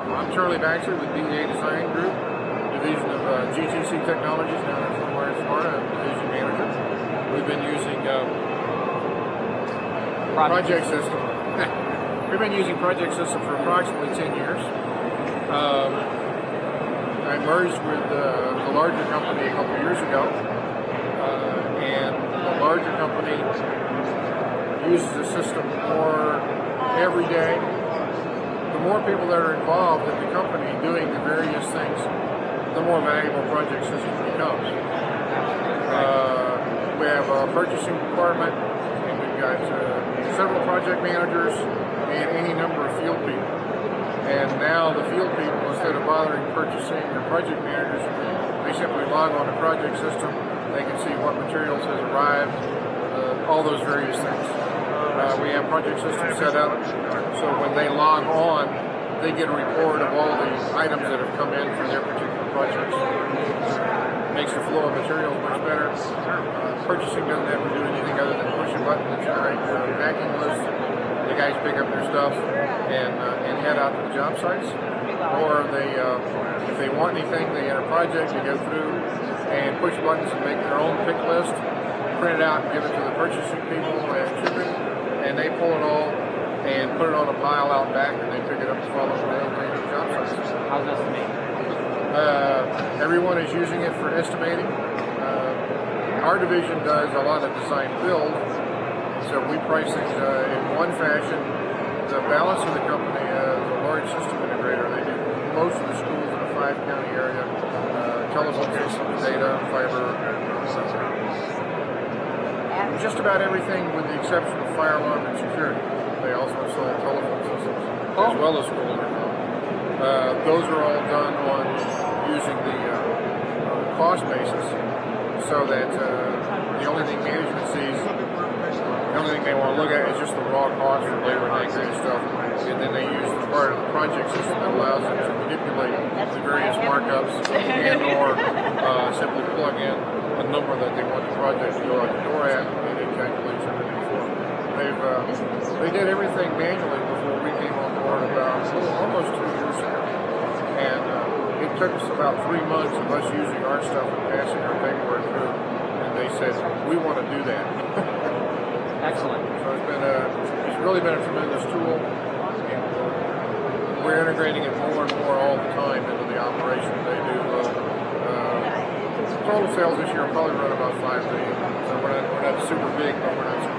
I'm Charlie Baxter with BDA Design Group, division of GTC Technologies down in Fort Myers, Florida. I'm division manager. We've been using Project System. We've been using Project System for approximately 10 years. I merged with a larger company a couple of years ago, and the larger company uses the system more every day. The more people that are involved in the company doing the various things, the more valuable Project System becomes. We have a purchasing department, and we've got several project managers and any number of field people. And now the field people, instead of bothering purchasing or project managers, they simply log on to Project System. They can see what materials has arrived, all those various things. We have Project System set up, so when they log on, they get a report of all the items that have come in for their particular projects. Makes the flow of materials much better. Purchasing doesn't have to do anything other than push a button to generate their packing list. The guys pick up their stuff and head out to the job sites. Or if they want anything, they enter projects, they go through and push buttons and make their own pick list, print it out and give it to the purchasing people and ship it. And they pull it all and put it on a pile out back, and they pick it up the following day and bring it to job sites. How's estimating? Everyone is using it for estimating. Our division does a lot of design build, so we price things in one fashion. The balance of the company is a large system integrator. They do most of the schools in a 5-county area, telephone systems, data, fiber, just about everything with the exception of fire alarm and security. They also sell telephone systems as well as school intercom. Those are all done on using the cost basis, so that the only thing management sees, the only thing they want to look at is just the raw cost for labor and that kind of stuff. And then they use the part of the project system that allows them to manipulate the various markups and or simply plug in a number that they want the project to go out the door at, and it calculates everything for them. They did everything manually before we came on board about almost 2 years ago. And it took us about 3 months of us using our stuff and passing our paperwork through, and they said, we want to do that. Excellent. So it's really been a tremendous tool, and we're integrating it more and more all the time into the operation they do. Total sales this year will probably run about $5 million. So we're not super big, but we're not super